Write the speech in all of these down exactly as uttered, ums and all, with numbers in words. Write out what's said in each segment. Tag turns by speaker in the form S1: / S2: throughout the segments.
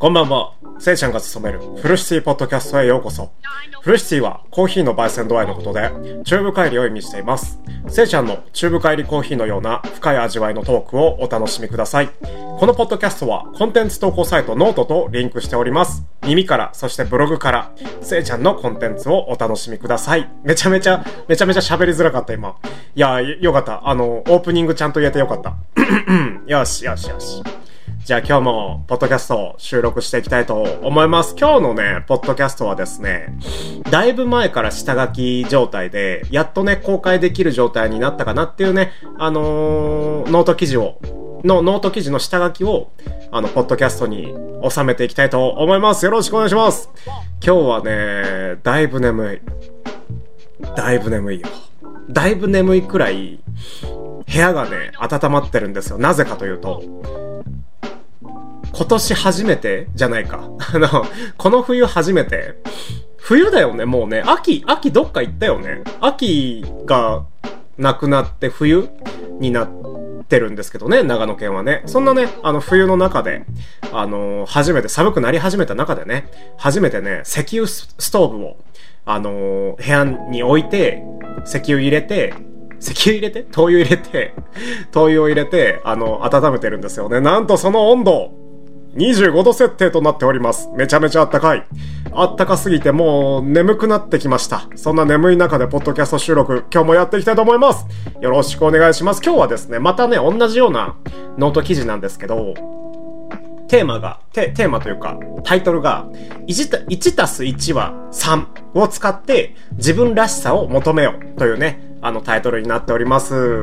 S1: こんばんは。せいちゃんが務めるフルシティポッドキャストへようこそ。フルシティはコーヒーの焙煎度合いのことで、中部帰りを意味しています。せいちゃんの中部帰りコーヒーのような深い味わいのトークをお楽しみください。このポッドキャストはコンテンツ投稿サイトノートとリンクしております。耳から、そしてブログから、せいちゃんのコンテンツをお楽しみください。めちゃめちゃ、めちゃめちゃ喋りづらかった今。いや、よかった。あの、オープニングちゃんと言えてよかった。よし、よし、よし。じゃあ今日もポッドキャストを収録していきたいと思います。今日のね、ポッドキャストはですね、だいぶ前から下書き状態で、やっとね、公開できる状態になったかなっていうね、あのー、ノート記事を、のノート記事の下書きを、あの、ポッドキャストに収めていきたいと思います。よろしくお願いします。今日はね、だいぶ眠い。だいぶ眠いよ。だいぶ眠いくらい、部屋がね、温まってるんですよ。なぜかというと、今年初めてじゃないか。あの、この冬初めて。冬だよね、もうね。秋、秋どっか行ったよね。秋がなくなって冬になってるんですけどね、長野県はね。そんなね、あの冬の中で、あの、初めて寒くなり始めた中でね、初めてね、石油ストーブを、あの、部屋に置いて、石油入れて、石油入れて灯油入れて、灯油を入れて、あの、温めてるんですよね。なんとその温度、にじゅうごど設定となっております。めちゃめちゃあったかい。あったかすぎてもう眠くなってきました。そんな眠い中でポッドキャスト収録、今日もやっていきたいと思います。よろしくお願いします。今日はですね、またね、同じようなノート記事なんですけど、テーマが、テ, テーマというか、タイトルが、いちたすいちはさんを使って自分らしさを求めようというね、あのタイトルになっております。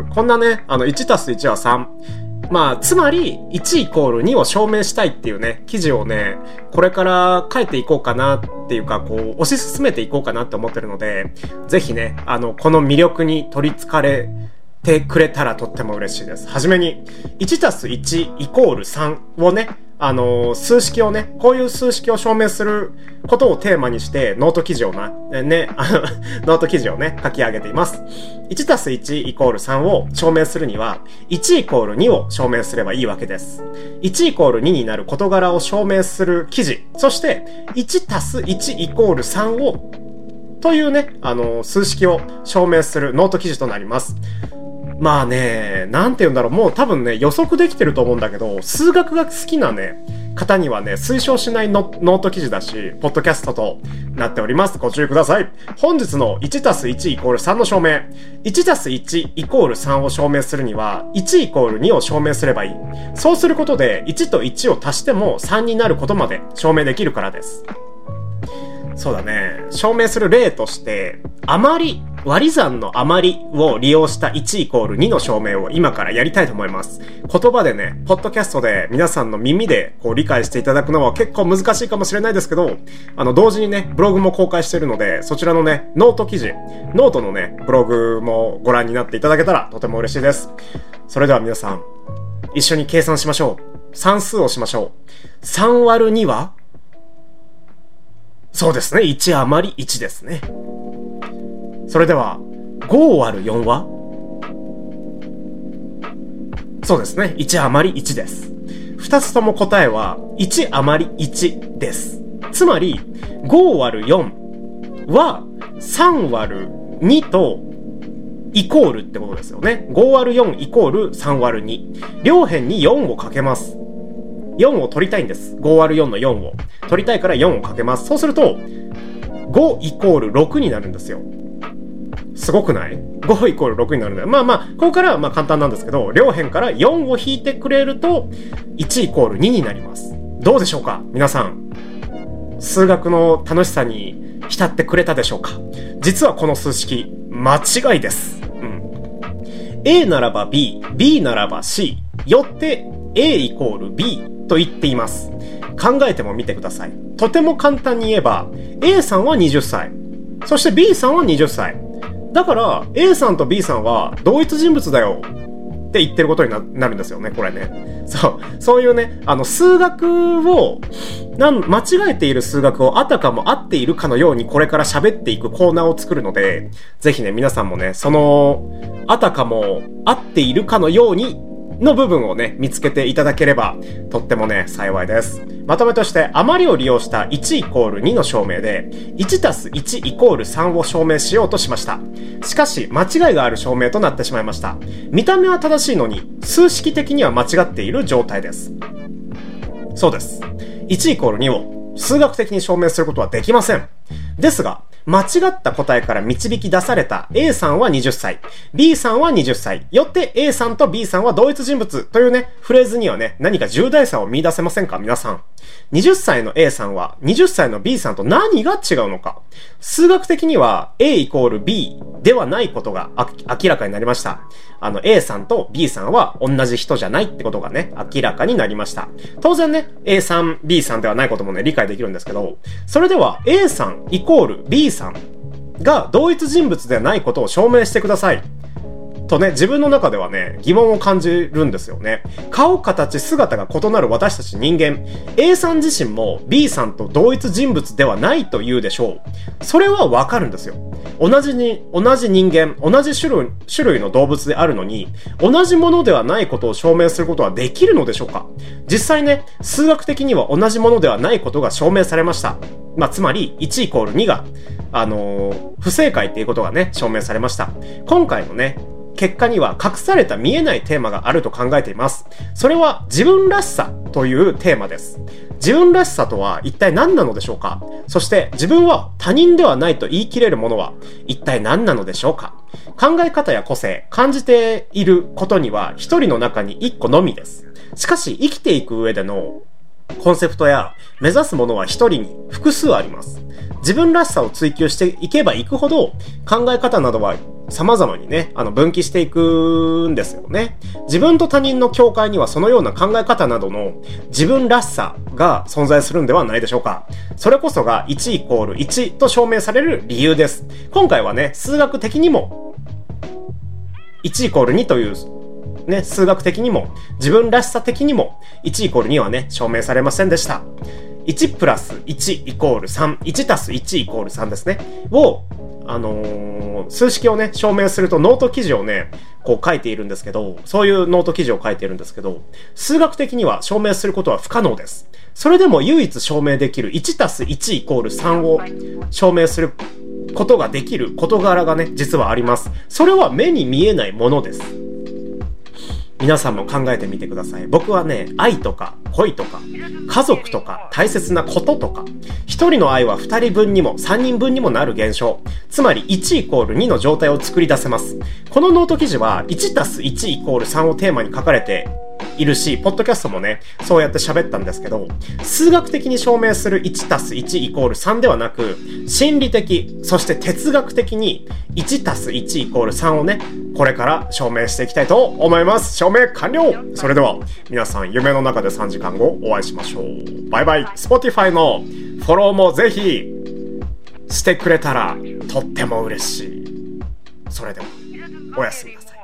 S1: こんなね、あのいちたすいちはさん。まあ、つまり、いちイコールにを証明したいっていうね、記事をね、これから書いていこうかなっていうか、こう、推し進めていこうかなって思ってるので、ぜひね、あの、この魅力に取り憑かれてくれたらとっても嬉しいです。はじめに、いちたすいちイコールさんをね、あのー、数式をね、こういう数式を証明することをテーマにして、ノート記事をな、ね、あの、ノート記事をね、書き上げています。いちたすいちイコールさんを証明するには、いちイコールにを証明すればいいわけです。いちイコールにになる事柄を証明する記事、そして、いちたすいちイコールさんを、というね、あのー、数式を証明するノート記事となります。まあね、なんて言うんだろう、もう多分ね、予測できてると思うんだけど、数学が好きなね、方にはね、推奨しないノ, ノート記事だし、ポッドキャストとなっております。ご注意ください。本日のいちたすいちイコールさんの証明。いちたすいちイコールさんを証明するには、いちイコールにを証明すればいい。そうすることで、いちといちを足してもさんになることまで証明できるからです。そうだね。証明する例として、余り、割り算の余りを利用したいちイコールにの証明を今からやりたいと思います。言葉でね、ポッドキャストで皆さんの耳でこう理解していただくのは結構難しいかもしれないですけど、あの、同時にね、ブログも公開しているので、そちらのね、ノート記事、ノートのね、ブログもご覧になっていただけたらとても嬉しいです。それでは皆さん、一緒に計算しましょう。算数をしましょう。さんわるにはそうですね。いち余りいちですね。それでは、ごわるよんはそうですね。いち余りいちです。二つとも答えはいち余りいちです。つまり、ごわるよんはさんわるにとイコールってことですよね。ごわるよんイコールさんわるに。両辺によんをかけます。よんを取りたいんです。ごわるよんのよんを。取りたいからよんをかけます。そうすると、ごイコールろくになるんですよ。すごくない？ ご イコールろくになるんだよ。まあまあ、ここからはまあ簡単なんですけど、両辺からよんを引いてくれると、いちイコールにになります。どうでしょうか？皆さん。数学の楽しさに浸ってくれたでしょうか？実はこの数式、間違いです。うん。A ならば B、B ならば C、よって A イコール B と言っています。考えてもみてください。とても簡単に言えば、A さんははたち、そして B さんははたち。だから、A さんと B さんは同一人物だよって言ってることに な, なるんですよね、これね。そう、そういうね、あの、数学を、なん、間違えている数学をあたかも合っているかのようにこれから喋っていくコーナーを作るので、ぜひね、皆さんもね、その、あたかも合っているかのようにの部分をね、見つけていただければ、とってもね、幸いです。まとめとして、余りを利用したいちイコールにの証明で、いちたすいちイコールさんを証明しようとしました。しかし、間違いがある証明となってしまいました。見た目は正しいのに、数式的には間違っている状態です。そうです。いちイコールにを数学的に証明することはできません。ですが、間違った答えから導き出された A さんははたち、B さんははたち、よって A さんと B さんは同一人物というね、フレーズにはね、何か重大さを見出せませんか皆さん。はたちの A さんははたちの B さんと何が違うのか。数学的には A イコール B ではないことが明らかになりました。あの A さんと B さんは同じ人じゃないってことがね、明らかになりました。当然ね、A さん、B さんではないこともね、理解できるんですけど、それでは A さんイコール B さんが同一人物ではないことを証明してください。とね、自分の中ではね、疑問を感じるんですよね。顔、形、姿が異なる私たち人間、A さん自身も B さんと同一人物ではないと言うでしょう。それはわかるんですよ。同じに、同じ人間、同じ種類、種類の動物であるのに、同じものではないことを証明することはできるのでしょうか？実際ね、数学的には同じものではないことが証明されました。まあ、つまり、いちイコールにが、あのー、不正解っていうことがね、証明されました。今回のね、結果には隠された見えないテーマがあると考えています。それは自分らしさというテーマです。自分らしさとは一体何なのでしょうか？そして自分は他人ではないと言い切れるものは一体何なのでしょうか？考え方や個性、感じていることには一人の中に一個のみです。しかし生きていく上でのコンセプトや目指すものは一人に複数あります。自分らしさを追求していけばいくほど考え方などは様々にね、あの分岐していくんですよね。自分と他人の境界にはそのような考え方などの自分らしさが存在するんではないでしょうか。それこそがいちイコールいちと証明される理由です。今回はね、数学的にもいちイコールにというね、数学的にも自分らしさ的にもいちイコールにはね、証明されませんでした。いちプラスいちイコールさん、いちたすいちイコールさんですね。を、あのー、数式をね、証明するとノート記事をね、こう書いているんですけど、そういうノート記事を書いているんですけど、数学的には証明することは不可能です。それでも唯一証明できるいちたすいちイコールさんを証明することができる事柄がね、実はあります。それは目に見えないものです。皆さんも考えてみてください。僕はね、愛とか恋とか家族とか大切なこととか、一人の愛は二人分にも三人分にもなる現象。つまりいちイコールにの状態を作り出せます。このノート記事はいちたすいちイコールさんをテーマに書かれているし、ポッドキャストもね、そうやって喋ったんですけど、数学的に証明するいちたすいちイコールさんではなく、心理的、そして哲学的にいちたすいちイコールさんをね、これから証明していきたいと思います。証明完了。それでは、皆さん夢の中でさんじかんごお会いしましょう。バイバイ。Spotify のフォローもぜひしてくれたらとっても嬉しい。それでは、おやすみなさい。